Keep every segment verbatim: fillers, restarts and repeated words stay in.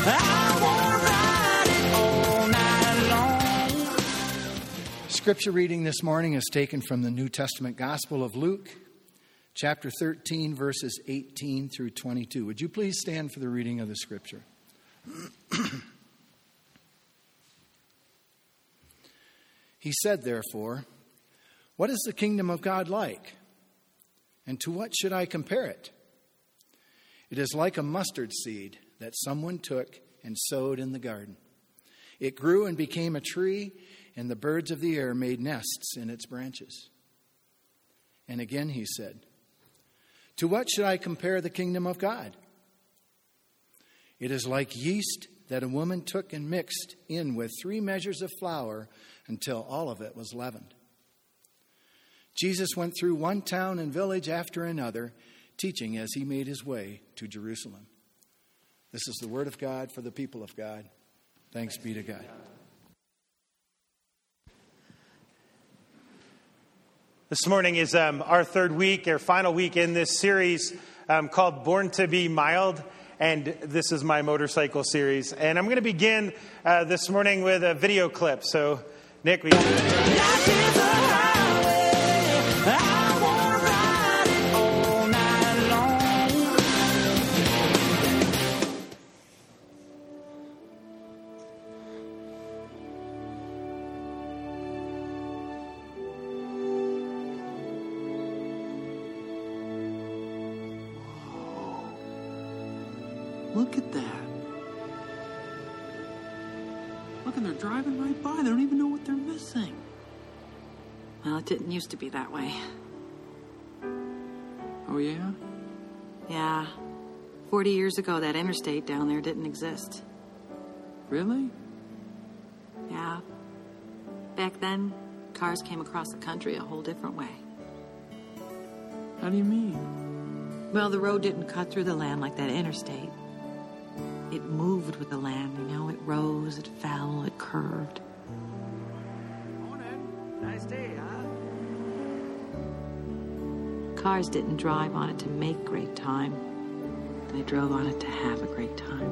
I wanna ride it all night long. Scripture reading this morning is taken from the New Testament Gospel of Luke, chapter thirteen, verses eighteen through twenty-two. Would you please stand for the reading of the Scripture? He said, therefore, "What is the kingdom of God like? And to what should I compare it? It is like a mustard seed that someone took and sowed in the garden. It grew and became a tree, and the birds of the air made nests in its branches." And again he said, "To what should I compare the kingdom of God? It is like yeast that a woman took and mixed in with three measures of flour until all of it was leavened." Jesus went through one town and village after another, teaching as he made his way to Jerusalem. This is the word of God for the people of God. Thanks be to God. This morning is um, our third week, or final week in this series um, called Born to be Mild. And this is my motorcycle series. And I'm going to begin uh, this morning with a video clip. So, Nick, we... Life is a highway. I wanna ride it all night long. Look at that. Look, and they're driving right by. They don't even know what they're missing. Well, it didn't used to be that way. Oh, yeah? Yeah. Forty years ago, that interstate down there didn't exist. Really? Yeah. Back then, cars came across the country a whole different way. How do you mean? Well, the road didn't cut through the land like that interstate. It moved with the land, you know. It rose, it fell, it curved. Morning. Nice day, huh? Cars didn't drive on it to make great time. They drove on it to have a great time.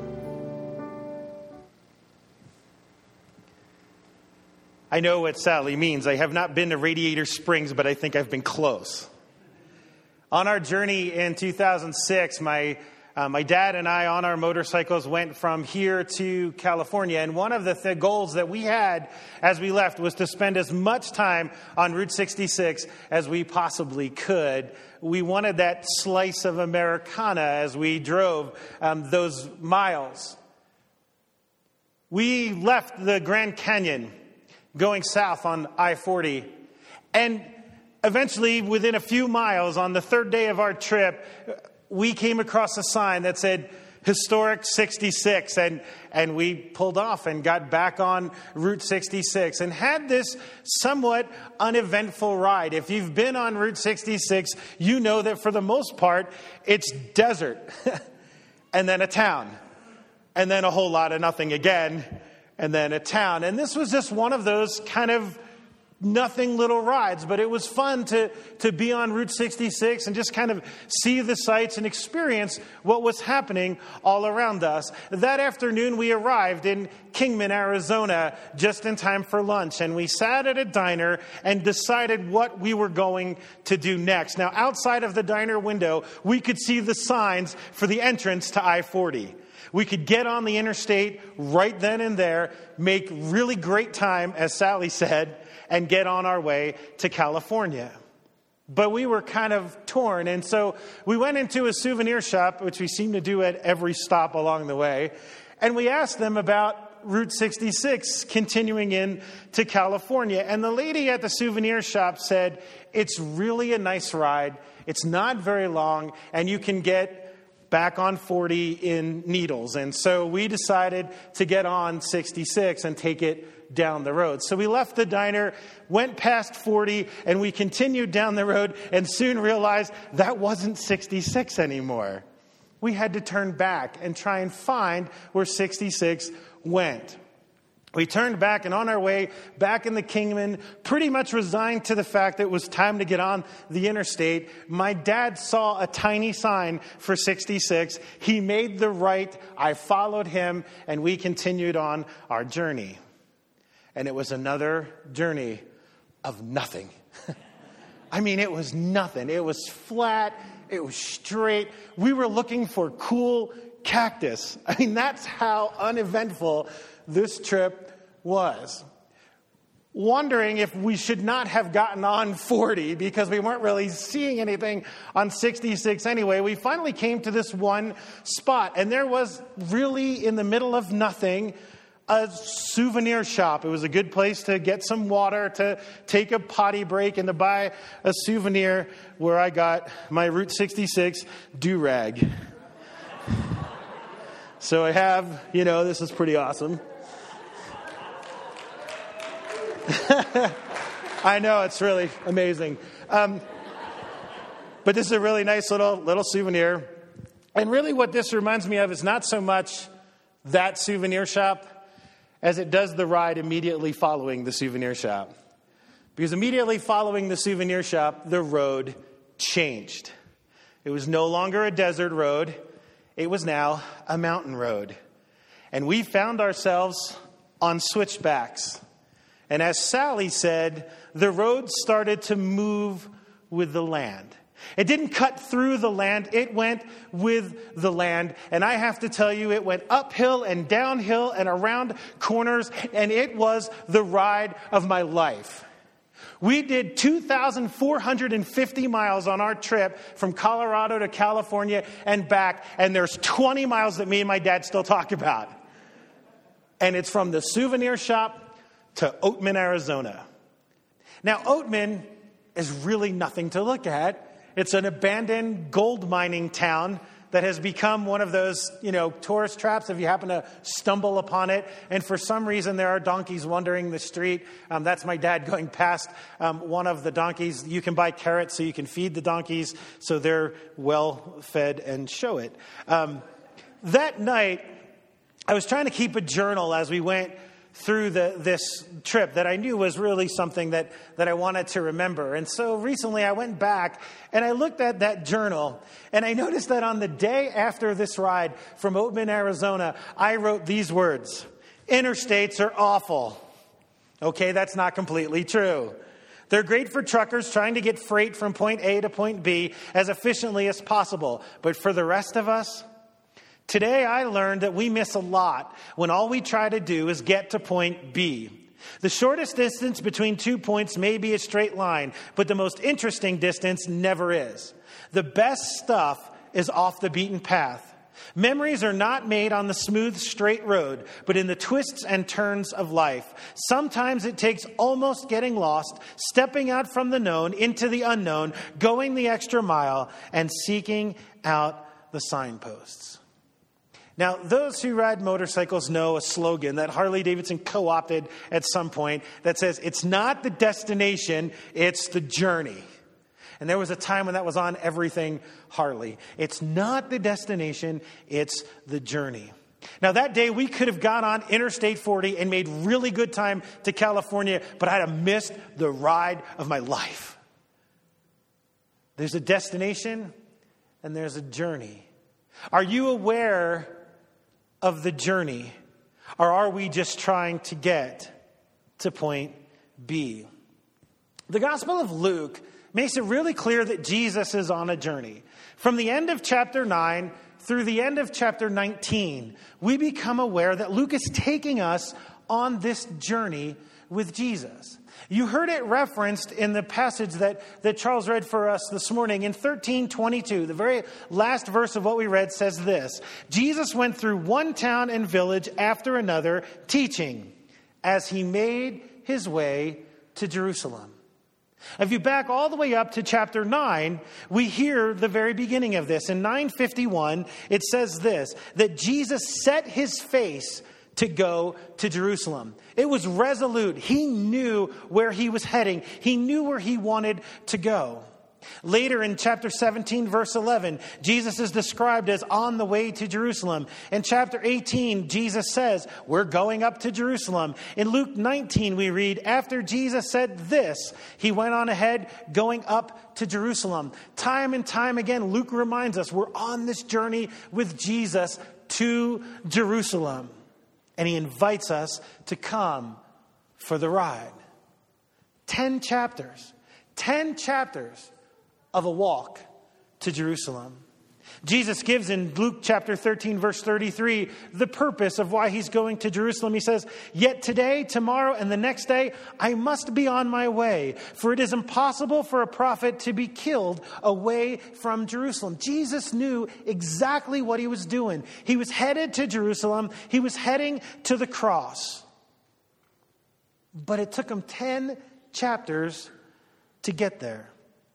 I know what Sally means. I have not been to Radiator Springs, but I think I've been close. On our journey in two thousand six, my uh, my dad and I on our motorcycles went from here to California. And one of the th- goals that we had as we left was to spend as much time on Route sixty-six as we possibly could. We wanted that slice of Americana as we drove um, those miles. We left the Grand Canyon going south on I forty. And eventually, within a few miles, on the third day of our trip, we came across a sign that said Historic sixty-six. And, and we pulled off and got back on Route sixty-six and had this somewhat uneventful ride. If you've been on Route sixty-six, you know that for the most part, it's desert. And then a town. And then a whole lot of nothing again. And then a town. And this was just one of those kind of nothing little rides, but it was fun to, to be on Route sixty-six and just kind of see the sights and experience what was happening all around us. That afternoon, we arrived in Kingman, Arizona, just in time for lunch, and we sat at a diner and decided what we were going to do next. Now, outside of the diner window, we could see the signs for the entrance to I forty. We could get on the interstate right then and there, make really great time, as Sally said, and get on our way to California. But we were kind of torn, and so we went into a souvenir shop, which we seem to do at every stop along the way, and we asked them about Route sixty-six continuing in to California. And the lady at the souvenir shop said, "It's really a nice ride. It's not very long, and you can get back on forty in Needles." And so we decided to get on sixty-six and take it down the road. So we left the diner, went past forty, and we continued down the road and soon realized that wasn't sixty-six anymore. We had to turn back and try and find where sixty-six went. We turned back, and on our way back in the Kingman, pretty much resigned to the fact that it was time to get on the interstate, my dad saw a tiny sign for sixty-six. He made the right. I followed him, and we continued on our journey. And it was another journey of nothing. I mean, it was nothing. It was flat. It was straight. We were looking for cool cactus. I mean, that's how uneventful this trip was. Wondering if we should not have gotten on forty because we weren't really seeing anything on sixty-six anyway. We finally came to this one spot, and there was really in the middle of nothing a souvenir shop. It was a good place to get some water, to take a potty break, and to buy a souvenir, where I got my Route sixty-six do-rag. So I have, you know, this is pretty awesome. I know, it's really amazing. Um, but this is a really nice little little souvenir. And really what this reminds me of is not so much that souvenir shop as it does the ride immediately following the souvenir shop. Because immediately following the souvenir shop, the road changed. It was no longer a desert road. It was now a mountain road. And we found ourselves on switchbacks. And as Sally said, the road started to move with the land. It didn't cut through the land. It went with the land. And I have to tell you, it went uphill and downhill and around corners. And it was the ride of my life. We did two thousand four hundred fifty miles on our trip from Colorado to California and back. And there's twenty miles that me and my dad still talk about. And it's from the souvenir shop to Oatman, Arizona. Now, Oatman is really nothing to look at. It's an abandoned gold mining town that has become one of those, you know, tourist traps if you happen to stumble upon it. And for some reason, there are donkeys wandering the street. Um, that's my dad going past um, one of the donkeys. You can buy carrots so you can feed the donkeys so they're well fed and show it. Um, that night, I was trying to keep a journal as we went through the, this trip that I knew was really something that, that I wanted to remember. And so recently I went back and I looked at that journal and I noticed that on the day after this ride from Oatman, Arizona, I wrote these words: interstates are awful. Okay, that's not completely true. They're great for truckers trying to get freight from point A to point B as efficiently as possible. But for the rest of us, today I learned that we miss a lot when all we try to do is get to point B. The shortest distance between two points may be a straight line, but the most interesting distance never is. The best stuff is off the beaten path. Memories are not made on the smooth, straight road, but in the twists and turns of life. Sometimes it takes almost getting lost, stepping out from the known into the unknown, going the extra mile, and seeking out the signposts. Now, those who ride motorcycles know a slogan that Harley-Davidson co-opted at some point that says, it's not the destination, it's the journey. And there was a time when that was on everything Harley. It's not the destination, it's the journey. Now, that day we could have gone on Interstate forty and made really good time to California, but I'd have missed the ride of my life. There's a destination and there's a journey. Are you aware of the journey, or are we just trying to get to point B? The Gospel of Luke makes it really clear that Jesus is on a journey. From the end of chapter nine through the end of chapter nineteen, we become aware that Luke is taking us on this journey with Jesus. You heard it referenced in the passage that, that Charles read for us this morning. In thirteen twenty-two, the very last verse of what we read says this: Jesus went through one town and village after another, teaching as he made his way to Jerusalem. If you back all the way up to chapter nine, we hear the very beginning of this. In nine fifty-one, it says this, that Jesus set his face to go to Jerusalem. It was resolute. He knew where he was heading. He knew where he wanted to go. Later in chapter seventeen, verse eleven, Jesus is described as on the way to Jerusalem. In chapter eighteen, Jesus says, we're going up to Jerusalem. In Luke nineteen, we read, after Jesus said this, he went on ahead going up to Jerusalem. Time and time again, Luke reminds us we're on this journey with Jesus to Jerusalem. And he invites us to come for the ride. Ten chapters. Ten chapters of a walk to Jerusalem. Jesus gives in Luke chapter thirteen, verse thirty-three, the purpose of why he's going to Jerusalem. He says, yet today, tomorrow, and the next day, I must be on my way, for it is impossible for a prophet to be killed away from Jerusalem. Jesus knew exactly what he was doing. He was headed to Jerusalem. He was heading to the cross. But it took him ten chapters to get there.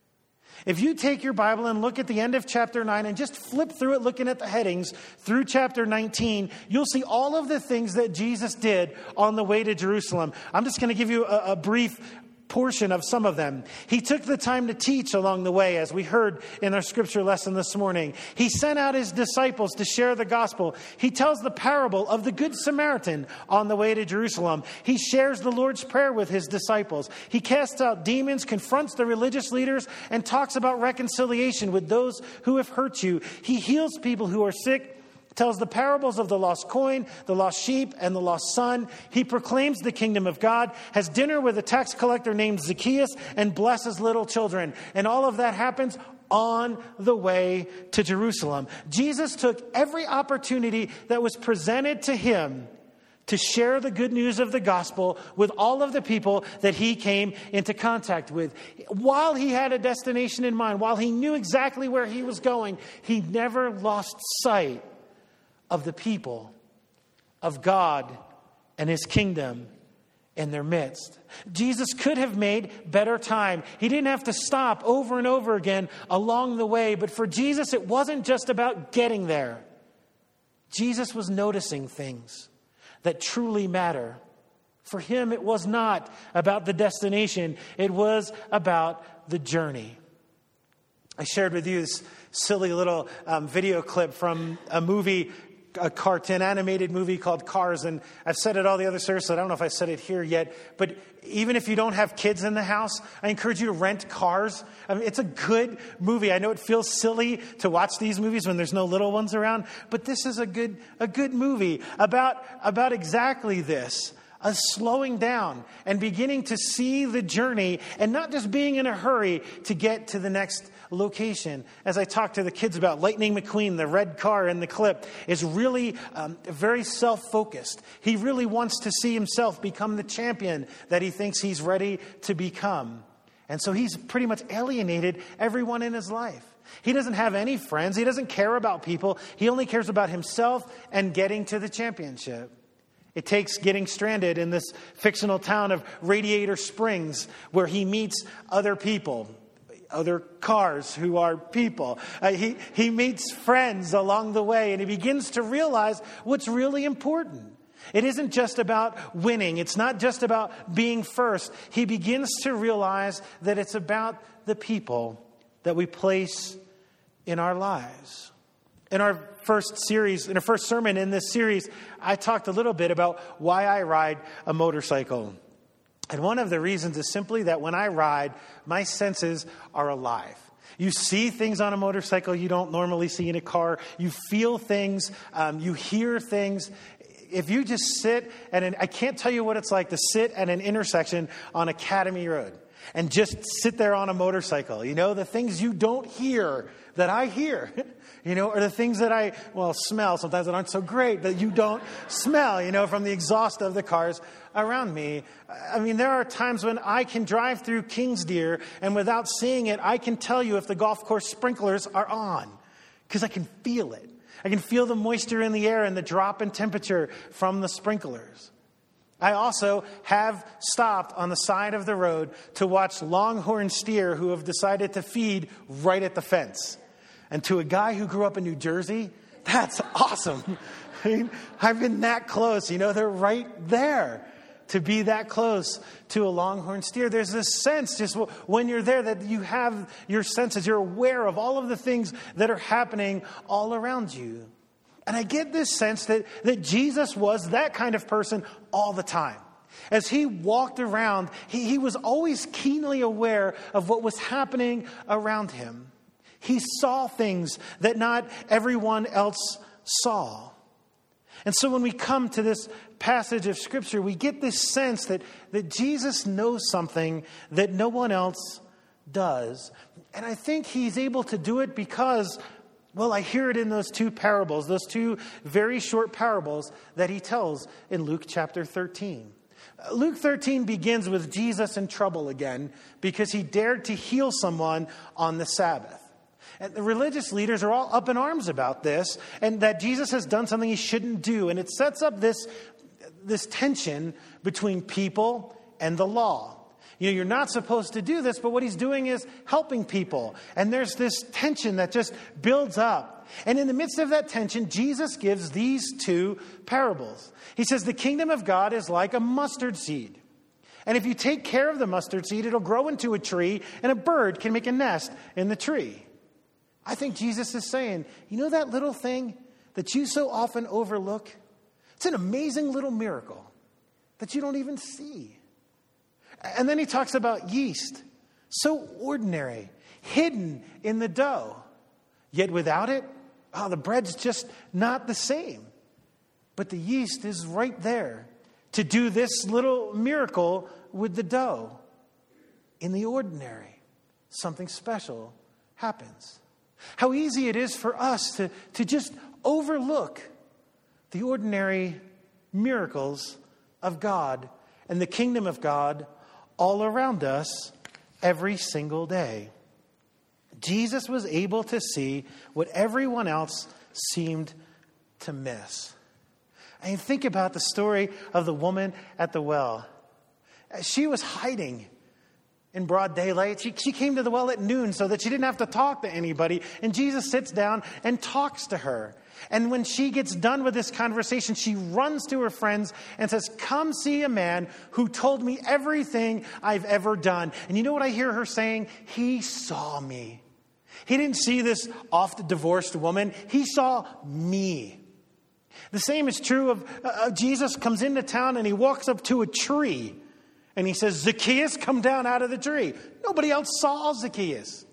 If you take your Bible and look at the end of chapter nine and just flip through it, looking at the headings through chapter nineteen, you'll see all of the things that Jesus did on the way to Jerusalem. I'm just going to give you a, a brief portion of some of them. He took the time to teach along the way, as we heard in our scripture lesson this morning. He sent out his disciples to share the gospel. He tells the parable of the Good Samaritan on the way to Jerusalem. He shares the Lord's Prayer with his disciples. He casts out demons, confronts the religious leaders, and talks about reconciliation with those who have hurt you. He heals people who are sick, tells the parables of the lost coin, the lost sheep, and the lost son. He proclaims the kingdom of God, has dinner with a tax collector named Zacchaeus, and blesses little children. And all of that happens on the way to Jerusalem. Jesus took every opportunity that was presented to him to share the good news of the gospel with all of the people that he came into contact with. While he had a destination in mind, while he knew exactly where he was going, he never lost sight of the people of God and his kingdom in their midst. Jesus could have made better time. He didn't have to stop over and over again along the way. But for Jesus, it wasn't just about getting there. Jesus was noticing things that truly matter. For him, it was not about the destination. It was about the journey. I shared with you this silly little um, video clip from a movie, a cartoon animated movie called Cars. And I've said it all the other services. I don't know if I said it here yet, but even if you don't have kids in the house, I encourage you to rent Cars. I mean, it's a good movie. I know it feels silly to watch these movies when there's no little ones around, but this is a good, a good movie about, about exactly this. A slowing down and beginning to see the journey and not just being in a hurry to get to the next location. As I talked to the kids about, Lightning McQueen, the red car in the clip, is really um, very self-focused. He really wants to see himself become the champion that he thinks he's ready to become. And so he's pretty much alienated everyone in his life. He doesn't have any friends. He doesn't care about people. He only cares about himself and getting to the championship. It takes getting stranded in this fictional town of Radiator Springs, where he meets other people, other cars who are people. Uh, he, he meets friends along the way, and he begins to realize what's really important. It isn't just about winning. It's not just about being first. He begins to realize that it's about the people that we place in our lives. In our first series, in our first sermon in this series, I talked a little bit about why I ride a motorcycle. And one of the reasons is simply that when I ride, my senses are alive. You see things on a motorcycle you don't normally see in a car. You feel things. Um, you hear things. If you just sit at an, I can't tell you what it's like to sit at an intersection on Academy Road and just sit there on a motorcycle. You know, the things you don't hear that I hear, you know, or the things that I, well, smell sometimes that aren't so great that you don't smell, you know, from the exhaust of the cars around me. I mean, there are times when I can drive through Kingsdeer and without seeing it, I can tell you if the golf course sprinklers are on because I can feel it. I can feel the moisture in the air and the drop in temperature from the sprinklers. I also have stopped on the side of the road to watch longhorn steer who have decided to feed right at the fence. And to a guy who grew up in New Jersey, that's awesome. I mean, I've been that close. You know, they're right there. to be that close to a longhorn steer. There's this sense just when you're there that you have your senses. You're aware of all of the things that are happening all around you. And I get this sense that, that Jesus was that kind of person all the time. As he walked around, he, he was always keenly aware of what was happening around him. He saw things that not everyone else saw. And so when we come to this passage of Scripture, we get this sense that, that Jesus knows something that no one else does. And I think he's able to do it because, well, I hear it in those two parables, those two very short parables that he tells in Luke chapter thirteen. Luke thirteen begins with Jesus in trouble again because he dared to heal someone on the Sabbath. And the religious leaders are all up in arms about this and that Jesus has done something he shouldn't do. And it sets up this, this tension between people and the law. You know, you're not supposed to do this, but what he's doing is helping people. And there's this tension that just builds up. And in the midst of that tension, Jesus gives these two parables. He says, the kingdom of God is like a mustard seed. And if you take care of the mustard seed, it'll grow into a tree, and a bird can make a nest in the tree. I think Jesus is saying, you know that little thing that you so often overlook? It's an amazing little miracle that you don't even see. And then he talks about yeast, so ordinary, hidden in the dough. Yet without it, oh, the bread's just not the same. But the yeast is right there to do this little miracle with the dough. In the ordinary, something special happens. How easy it is for us to, to just overlook the ordinary miracles of God and the kingdom of God all around us every single day. Jesus was able to see what everyone else seemed to miss. I mean, think about the story of the woman at the well. She was hiding in broad daylight. She, she came to the well at noon so that she didn't have to talk to anybody. And Jesus sits down and talks to her. And when she gets done with this conversation, she runs to her friends and says, come see a man who told me everything I've ever done. And you know what I hear her saying? He saw me. He didn't see this oft-divorced woman. He saw me. The same is true of uh, Jesus comes into town and he walks up to a tree. And he says, Zacchaeus, come down out of the tree. Nobody else saw Zacchaeus.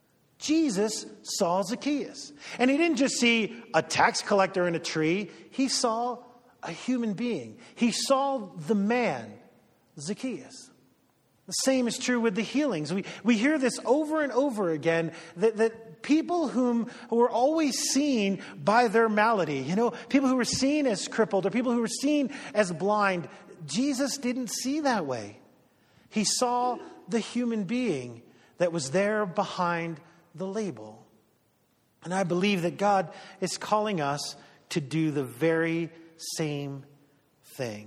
Jesus saw Zacchaeus. And he didn't just see a tax collector in a tree. He saw a human being. He saw the man, Zacchaeus. The same is true with the healings. We, we hear this over and over again, that, that people whom were always seen by their malady, you know, people who were seen as crippled or people who were seen as blind, Jesus didn't see that way. He saw the human being that was there behind the label. And I believe that God is calling us to do the very same thing.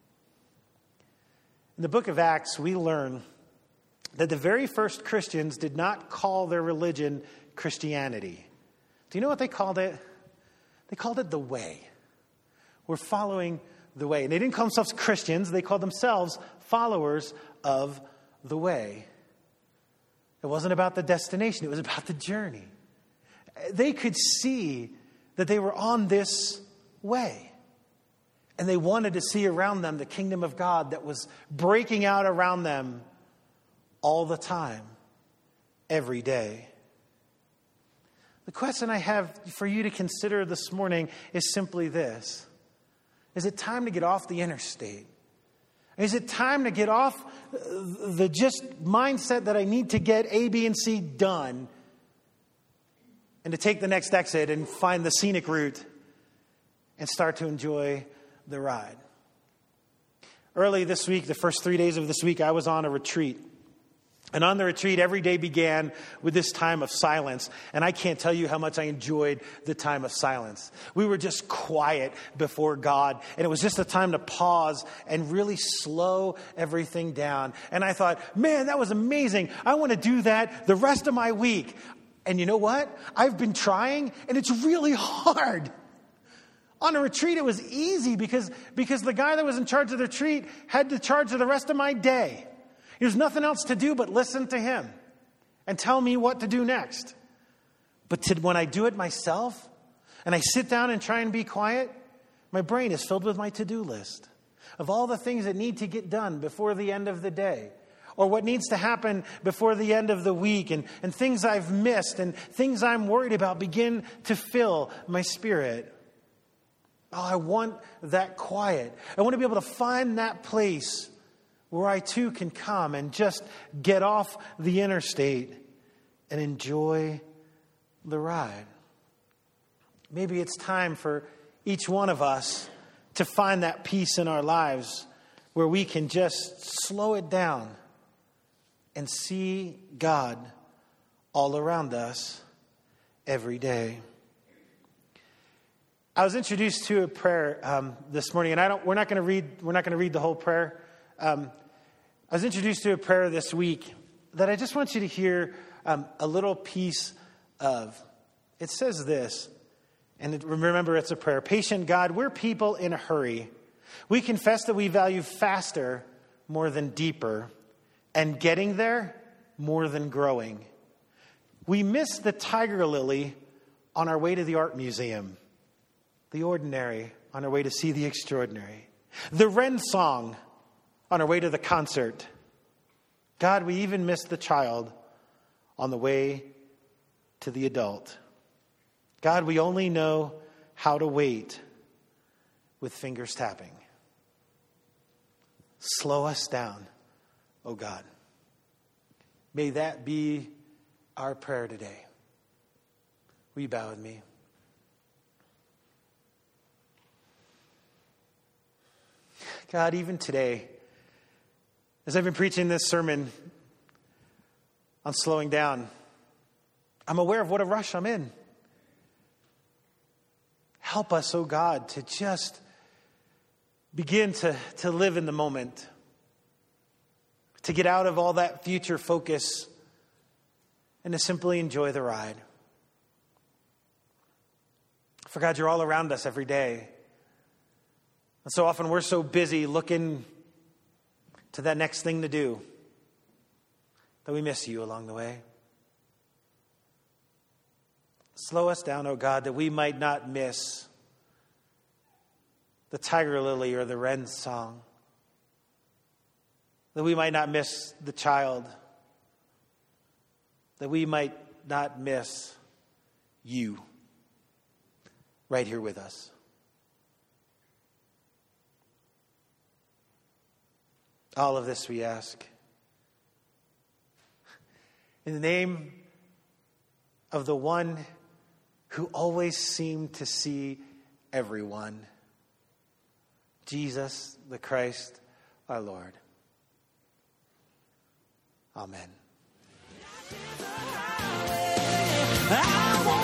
In the book of Acts, we learn that the very first Christians did not call their religion Christianity. Do you know what they called it? They called it the way. We're following the way. And they didn't call themselves Christians. They called themselves followers of the way. It wasn't about the destination. It was about the journey. They could see that they were on this way. And they wanted to see around them the kingdom of God that was breaking out around them all the time, every day. The question I have for you to consider this morning is simply this. Is it time to get off the interstate? Is it time to get off the just mindset that I need to get A, B, and C done and to take the next exit and find the scenic route and start to enjoy the ride? Early this week, the first three days of this week, I was on a retreat. And on the retreat, every day began with this time of silence. And I can't tell you how much I enjoyed the time of silence. We were just quiet before God. And it was just a time to pause and really slow everything down. And I thought, man, that was amazing. I want to do that the rest of my week. And you know what? I've been trying, and it's really hard. On a retreat, it was easy because, because the guy that was in charge of the retreat had the charge of the rest of my day. There's nothing else to do but listen to him and tell me what to do next. But to, when I do it myself and I sit down and try and be quiet, my brain is filled with my to-do list of all the things that need to get done before the end of the day, or what needs to happen before the end of the week, and, and things I've missed and things I'm worried about begin to fill my spirit. Oh, I want that quiet. I want to be able to find that place where I too can come and just get off the interstate and enjoy the ride. Maybe it's time for each one of us to find that peace in our lives where we can just slow it down and see God all around us every day. I was introduced to a prayer um, this morning, and I don't. We're not going to read. We're not going to read the whole prayer. Um, I was introduced to a prayer this week that I just want you to hear um, a little piece of. It says this, and it, remember, it's a prayer. Patient God, we're people in a hurry. We confess that we value faster more than deeper, and getting there more than growing. We miss the tiger lily on our way to the art museum, the ordinary on our way to see the extraordinary, the wren song on our way to the concert. God, we even miss the child on the way to the adult. God, we only know how to wait with fingers tapping. Slow us down, oh God. May that be our prayer today. Will you bow with me? God, even today, as I've been preaching this sermon on slowing down, I'm aware of what a rush I'm in. Help us, oh God, to just begin to, to live in the moment, to get out of all that future focus and to simply enjoy the ride. For God, you're all around us every day. And so often we're so busy looking to that next thing to do that we miss you along the way. Slow us down, oh God, that we might not miss the tiger lily or the wren song. That we might not miss the child. That we might not miss you right here with us. All of this we ask in the name of the one who always seemed to see everyone, Jesus the Christ, our Lord. Amen. I want